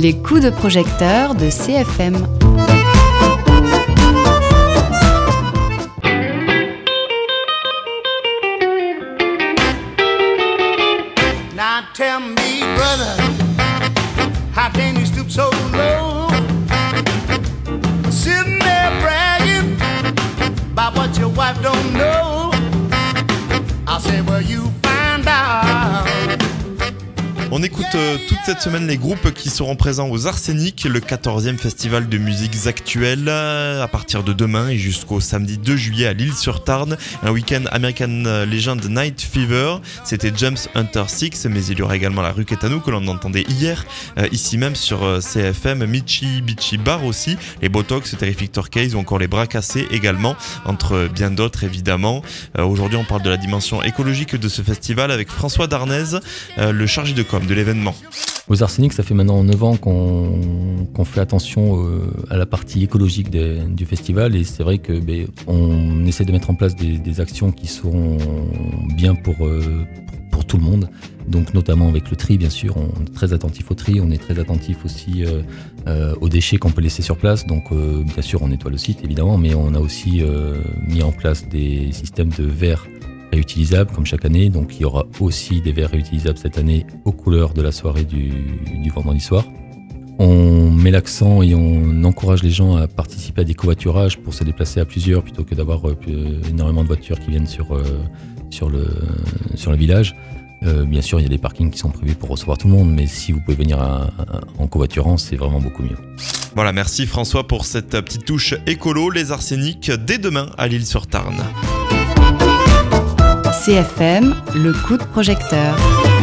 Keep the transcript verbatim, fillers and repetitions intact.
Les coups de projecteur de C F M. Now tell me, brother, how can you stoop so low? Sitting there bragging about what your wife don't know. I said, well, you find out. On écoute euh, toute cette semaine les groupes qui seront présents aux Arsenic, le quatorzième festival de musiques actuelles, euh, à partir de demain et jusqu'au samedi deux juillet à l'Île-sur-Tarn. Un week-end American Legend Night Fever, c'était James Hunter six, mais il y aura également la rue Quétanou que l'on entendait hier, euh, ici même sur euh, C F M, Michi Bichi Bar aussi, les Botox, Terrific Turkeys ou encore les Bras Cassés également, entre bien d'autres évidemment. Euh, aujourd'hui on parle de la dimension écologique de ce festival avec François Darnez, euh, le chargé de com de l'événement. Aux Arsenic, ça fait maintenant neuf ans qu'on, qu'on fait attention euh, à la partie écologique des, du festival, et c'est vrai que ben, on essaie de mettre en place des, des actions qui seront bien pour, euh, pour tout le monde, donc notamment avec le tri bien sûr, on est très attentif au tri, on est très attentif aussi euh, euh, aux déchets qu'on peut laisser sur place, donc euh, bien sûr on nettoie le site évidemment, mais on a aussi euh, mis en place des systèmes de verre réutilisables comme chaque année, donc il y aura aussi des verres réutilisables cette année aux couleurs de la soirée du, du vendredi soir. On met l'accent et on encourage les gens à participer à des covoiturages pour se déplacer à plusieurs plutôt que d'avoir euh, énormément de voitures qui viennent sur, euh, sur, le, sur le village. Euh, bien sûr, il y a des parkings qui sont prévus pour recevoir tout le monde, mais si vous pouvez venir à, à, en covoiturant, c'est vraiment beaucoup mieux. Voilà, merci François pour cette petite touche écolo. Les Arsenic dès demain à l'Île-sur-Tarn. C F M, le coup de projecteur.